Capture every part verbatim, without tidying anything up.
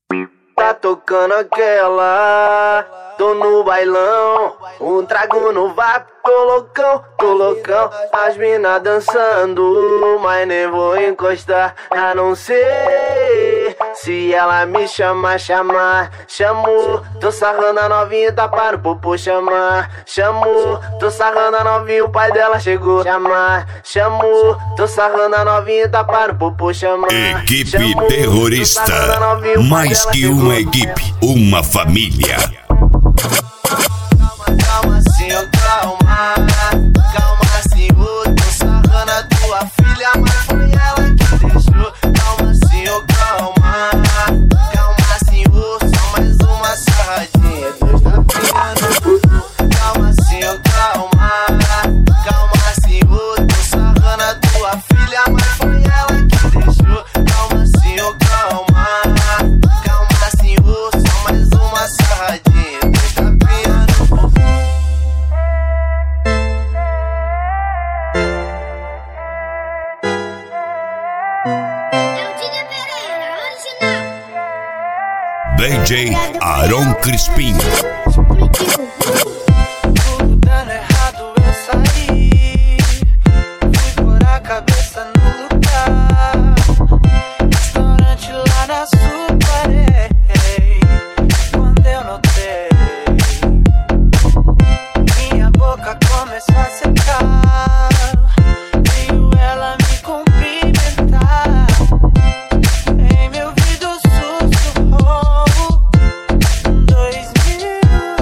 Tá tocando aquela, tô no bailão, um trago no vapo, tô loucão, tô loucão. As mina dançando, mas nem vou encostar, a não ser se ela me chamar, chamar. Chamou, tô sarrando a novinha, tá para o popô chamar. Chamou, tô sarrando a novinha, o pai dela chegou. Chamar, chamou, tô sarrando a novinha, tá para o popô chamar. Equipe chamou, terrorista, novinha, mais que uma equipe, uma família. Calma, calma, senhor, calma. Calma, senhor, tô sarrando a tua filha, mas foi ela que deixou. Calma, senhor, calma. Calma, senhor, só mais uma sarradinha, Deus tá piando. Calma, senhor, calma. Calma, senhor, tô sarrando a tua filha, mas foi ela que deixou. Calma, senhor, calma. Calma, senhor, só mais uma sarradinha, Deus tá piando. D J Aron Crispim. Tudo dando errado, eu saí. Fui pôr a cabeça no lugar. Restaurante lá na Suparei. Quando eu notei, minha boca começou a secar. Veio ela me cumprimentar. Em meu ouvido sussurrou dois mil.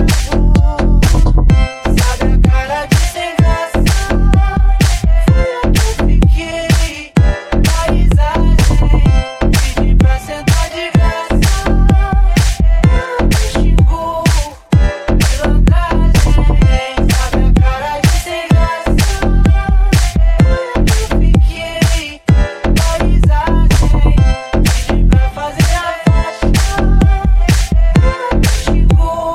Sabe a cara de sem graça? Foi eu que fiquei. A risagem, pedi pra sentar de graça. Ela me xingou, pilotagem. Sabe a cara de sem graça? Foi eu que fiquei. A risagem, pedi pra fazer a faixa. Ela me xingou,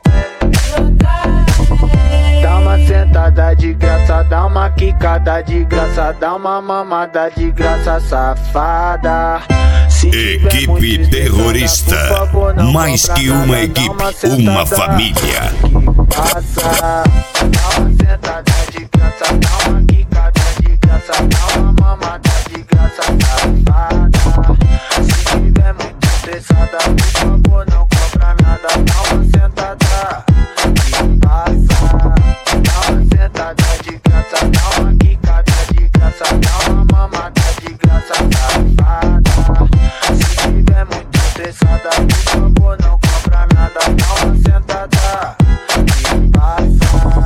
pilotagem. Dá uma sentada de graça, dá uma quicada de graça, dá uma mamada de graça, safada. Se tiver Equipe muito estressada, terrorista, por favor, não mais compra que nada, uma dá equipe, sentada uma família. que passa. Dá uma sentada de graça, dá uma quicada de graça, dá uma mamada de graça, safada. Se tiver muito estressada, por favor, não compra nada, dá uma sentada que passa. Dá uma sentada de graça, dá uma quicada de graça, dá uma mamada de graça, safada. Se tiver muito estressada, por favor, não compra nada, dá uma sentada que passa.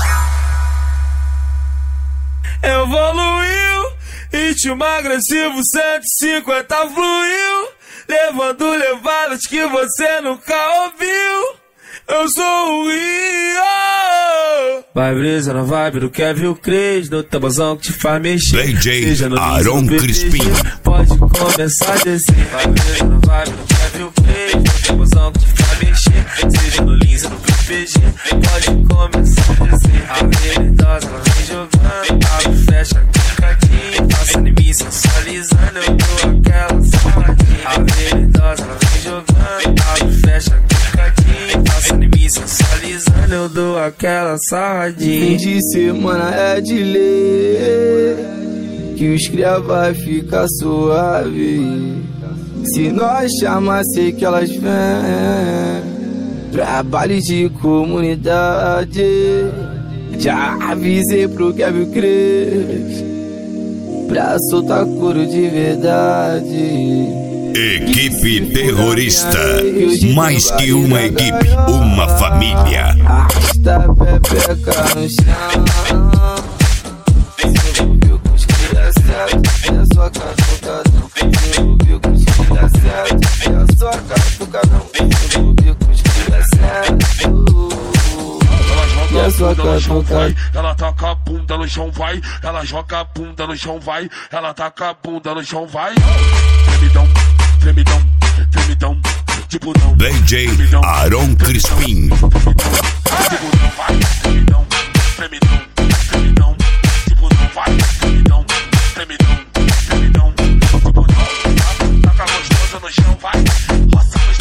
Evoluiu, ritmo agressivo cento e cinquenta fluiu, levando levadas que você nunca ouviu. Eu sou o Rio. Vai brisa na vibe do Kevin Cres, no tabuzão que te faz mexer. D J Seja no Aron Lins, no Crispim. B P G, pode começar a descer. Vai brisa na vibe do Kevin Cres, no tabuzão que te faz mexer. Seja no Lins, no B P G, pode começar a descer. A veridosa ela vem jogando, abre, fecha, quicadinho, passando em mim, sensualizando, eu dou aquela saladinha. A veridosa ela vem jogando, abre, fecha, quicadinho, passando em mim, sensualizando, eu dou aquela sarradinha. Fim de semana é de lei, que os cria vai ficar suave. Se nós chamar, sei que elas vêm. Trabalho de comunidade, já avisei pro Kevin Cres, pra soltar couro de verdade. Equipe terrorista, mais que uma equipe, uma família. Arrasta a pepeca no chão. Se envolveu com os cria certo, é só catucadão. Se envolveu com os cria certo, é só catucadão. Se envolveu com os cria certo, é só catucadão. Ela taca a bunda no chão, vai. Ela joga a bunda no chão, vai. Ela taca a bunda no chão, vai. Tremidão, tremidão, tremidão. Tipo não. D J Aron Crispim. Tipo não vai. Tremidão, tremidão, tremidão. Tipo não vai. Tremidão, tremidão, tremidão. Tipo não. Taca gostosa no chão, vai. Roça no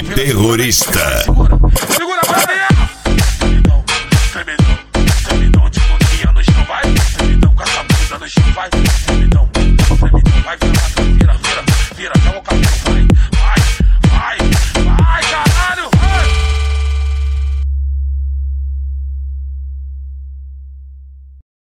terrorista. Segura,